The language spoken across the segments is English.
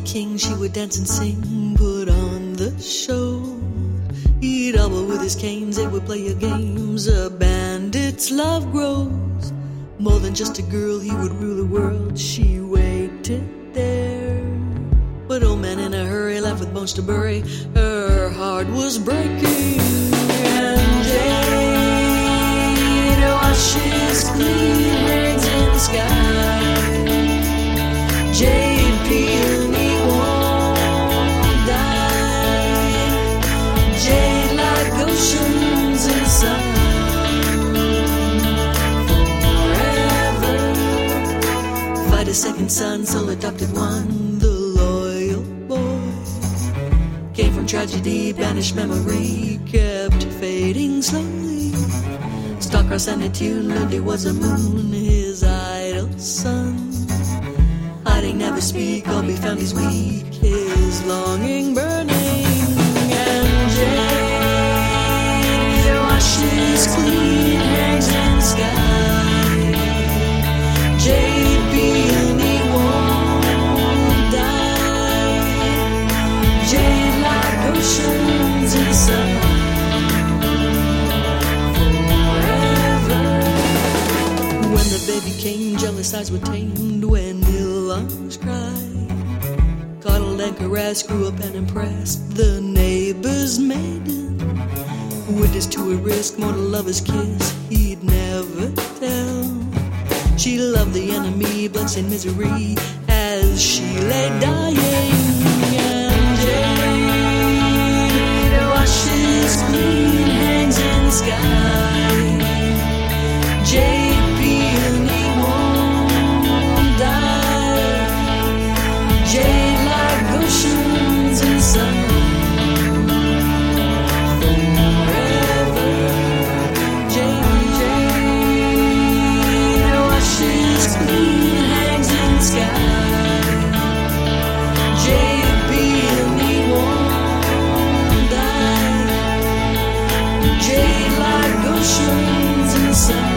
king, she would dance and sing, put on the show. He'd hobble with his canes, they would play your games. A bandit's love grows. More than just a girl, he would rule the world. She waited there. But old man in a hurry, left with bones to bury. Her heart was breaking. And Jade washes clean, hangs in the sky. Jade peony won't die. Jade like oceans in sun. Forever. Fight a second son, sole adopted one. The loyal boy came from tragedy, banished memory, kept fading slowly. Starcross and a tune, Lundy was a moon, his idle son. Hiding, never speak, all be found he's weak, his longing burning. And Jade washes clean, hangs in the sky. Jade peony won't die. Jade like oceans in the sun. Forever. When the baby came, jealous eyes were tamed. When ill lungs cried, coddled and caressed, grew up and impressed the neighbor's maiden. Witness to a risk, mortal lover's kiss, he'd never tell. She loved the enemy, bloodstained misery, as she lay dying. And Jade washes clean, hangs in the sky. Jade peony won't die. Jade like oceans in the sun. Forever. Jade, Jade washes clean, hangs in the sky. Jade peony won't die. Jade like oceans in the sun.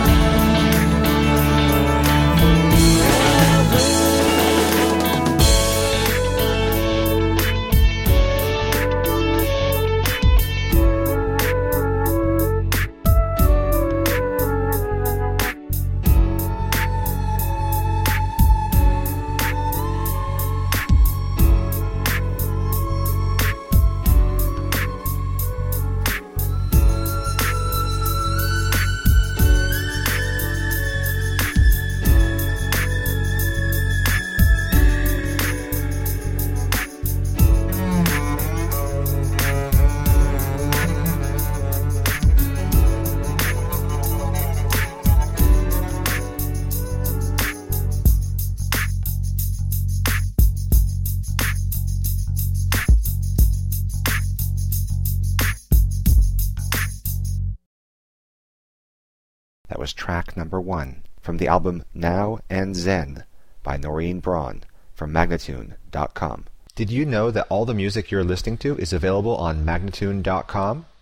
That was track number 1 from the album Now and Zen by Noreen Braun from Magnatune.com. Did you know that all the music you're listening to is available on Magnatune.com?